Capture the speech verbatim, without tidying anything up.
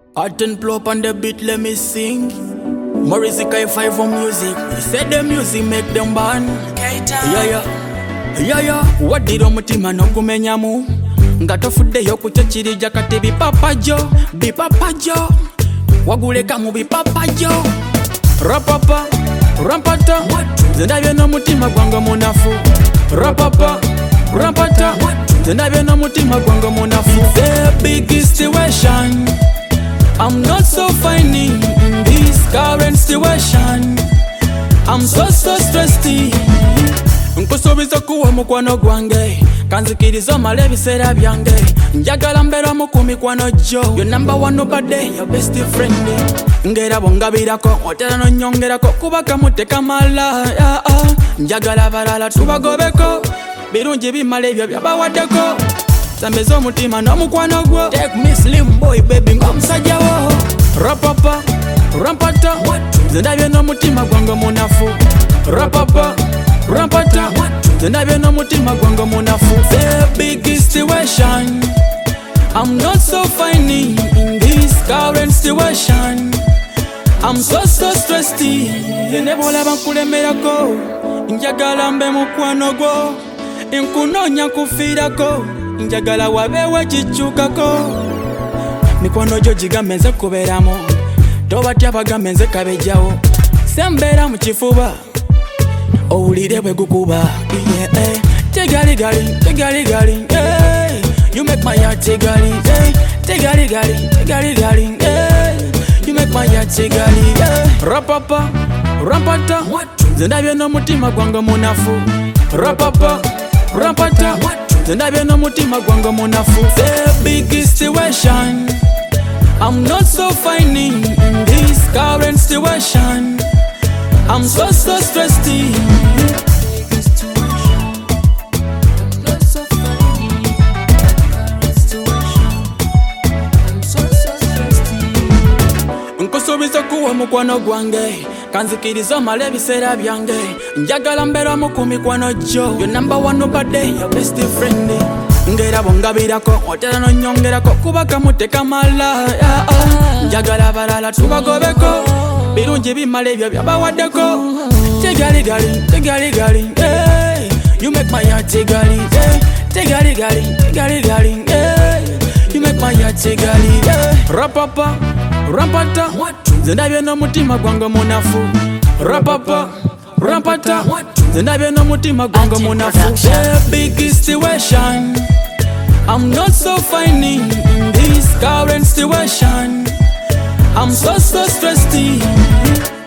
Art and blow up on the beat, let me sing. Morrissey Kai five for music. We said the music make them burn. Yeah, yeah. Yeah, yeah. What did omutima no kumenyamu? Ngatofude yo kuchachirija kati bipapajo. Bipapajo. Waguleka mu bipapajo. Rapapa. Rampata. Zendabye no mutima gwanga munafu. Rapapa. Rampata. Zendabye no mutima gwanga munafu. It's a big situation. I'm not so fine in this current situation. I'm so so stressed. Nkusubiza kuwa mukwano gwange kanzikiriza mala ebiseera byange njagala mbeera mu mikwano gyo your number one nobody your best friend ngera bongabirako otera nonyongerako kuba kamute kamala yeah, uh. njagala balala tubagobeko birungi bimala ebyo byabawaddeko zambeza omutima n'omukwano gwo take me slim boy baby ng'omusajja wo rapapa rampata zendabye n'omutima gwange munafu rapapa rampata zendabye n'omutima gwange munafu the big situation I'm not so fine in this current situation I'm so so stressed ne bw'olaba nkulemerako njagala mbe mukwano gwo nkunoonya kufiirako njagala wabeewo kikyukako mikwano gyo gigambe nze kubeeramu tobatya bagambe nze kabejjawo sembeera mu kifuba owulire bwe gukuba yeah, eh. tegaligali tegaligali hey. You make my heart tegali hey. tegaligali tegaligali hey. You make my heart tegali hey. Rapapa rampata zendabye n'omutima gwange munafu rapapa rampata zendabye n'omutima gwange munafu the big situation I'm not so fine in this current situation I'm so so stressed. Nkusubiza kuwa mukwano gwange kanzikiriza mala ebiseera byange njagala mbeera mu mikwano gyo your number one nobody your best friend ngera bongabirako otera nonyongerako kuba kamute kamala yeah, uh. njagala balala tubagobeko birungi bimala ebyo byabawaddeko tegaligali tegaligali hey. You make my heart tegali hey. tegaligali tegaligali hey. You make my heart tegali hey. Rapapa rampata zendabye n'omutima gwange munafu rapapa rampata zendabye n'omutima gwange munafu the big situation I'm not so fine in this current situation I'm so so stressed.